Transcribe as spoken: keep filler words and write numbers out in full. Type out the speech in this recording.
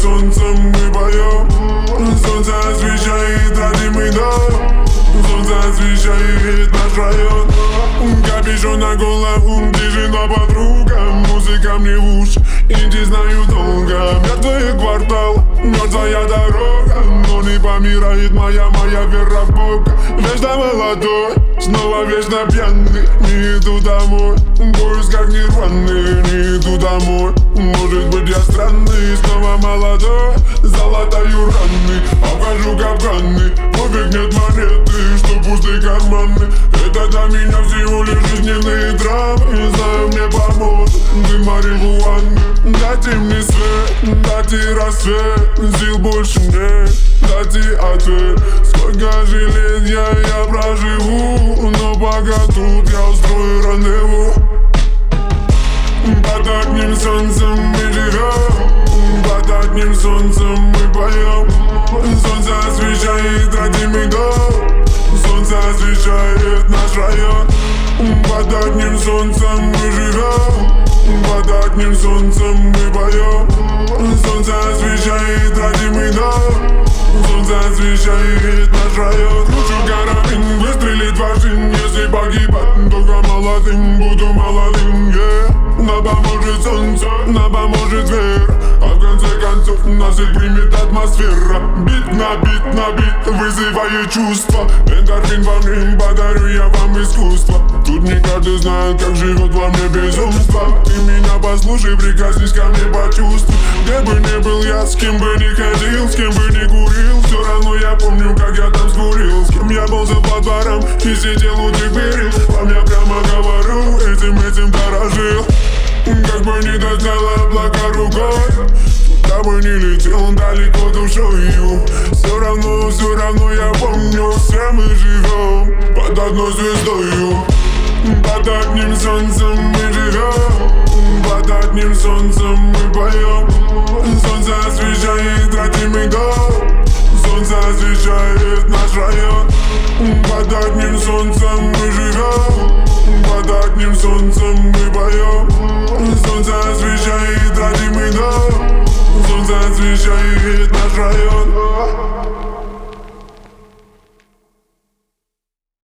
солнцем мы поем. Солнце освещает родимый дом. Солнце освещает наш район. Капюшон на голову, тишина подруга. Музыка мне в уши, иди знаю долго. Мертвый квартал, мертвая дорога. Но не помирает моя, моя вера в Бога. Вечно молодой, снова вечно пьяный. Не иду домой, боюсь как нирваны. Не иду домой, может быть я странный. Снова молодой, золотаю раны. Обхожу капканы, пофиг нет монеты, что пустые карманы. Это для меня всего лишь жизненные драмы. Знаю, мне поможет дым марихуаны. Дайте мне свет, дайте рассвет. Сил больше нет, дайте ответ. Сколько же лет я, я проживу, но пока тут я устрою рандеву. Под одним солнцем мы живем, под одним солнцем мы поем. Солнце освещает родимый дом. Солнце освещает наш район. Под одним солнцем мы живем, под одним солнцем мы поем. Солнце освещает родимый дом. Солнце освещает наш район. Кручу карабин, выстрелит вождь. Если погибать, только молодым, буду молодым, yeah. Нам поможет солнце, нам поможет вера. А в конце концов нас и примет атмосфера. Бит на бит на бит вызывает чувства. Эндорфин во мне, подарю я вам искусство. Тут не каждый знает, как живет во мне безумство. Ты меня послушай, прикоснись ко мне, почувствуй. Где бы ни был я, с кем бы ни ходил, с кем бы ни курил, все равно я помню, как я там скурил. С кем я ползал по дворам и сидел у тех перил. Вам я прямо говорю, этим, этим дорожил. Как бы ни достала облака рукой, куда бы ни летел далеко душою, все равно, все равно я помню, все мы живем под одной звездою. Под одним солнцем мы живем, под одним солнцем мы поем. Солнце освещает родимый дом. Солнце освещает наш район. Под одним солнцем мы живем, под одним солнцем мы поем. Солнце освещает родимый дом. Солнце освещает наш район.